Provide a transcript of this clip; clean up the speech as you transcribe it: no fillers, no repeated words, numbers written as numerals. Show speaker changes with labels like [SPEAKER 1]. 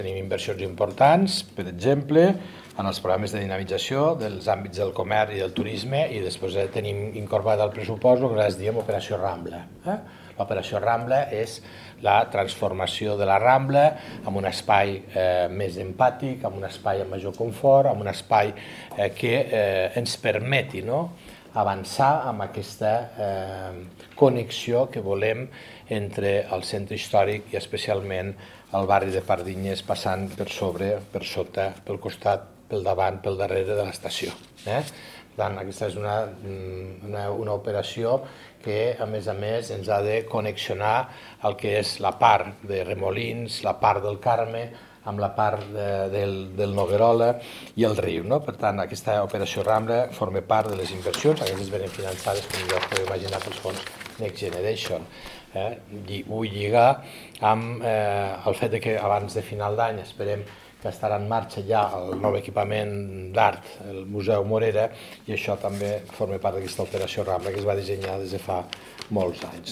[SPEAKER 1] Tenim inversions importants, per exemple, en els programes de dinamització dels àmbits del comerç i del turisme, i després tenim incorporat al pressupost el que nosaltres diem Operació Rambla. L'Operació Rambla és la transformació de la Rambla en un espai més empàtic, en un espai amb major confort, en un espai que ens permeti avançar amb aquesta connexió que volem entre el centre històric i especialment el barri de Pardinyes, passant per sobre, per sota, pel costat, pel davant, pel darrere de l'estació. Per tant, aquesta és una operació que, a més, ens ha de connexionar el que és la part de Remolins, la part del Carme, amb la part del Noguerola i el riu. Per tant, aquesta operació Rambla forma part de les inversions, aquestes venen finançades, com ja us podeu imaginar, pels fons Next Generation. Vull lligar amb el fet que abans de final d'any esperem que estarà en marxa ja el nou equipament d'art, el Museu Morera, i això també forma part d'aquesta operació Rambla que es va dissenyar des de fa molts anys.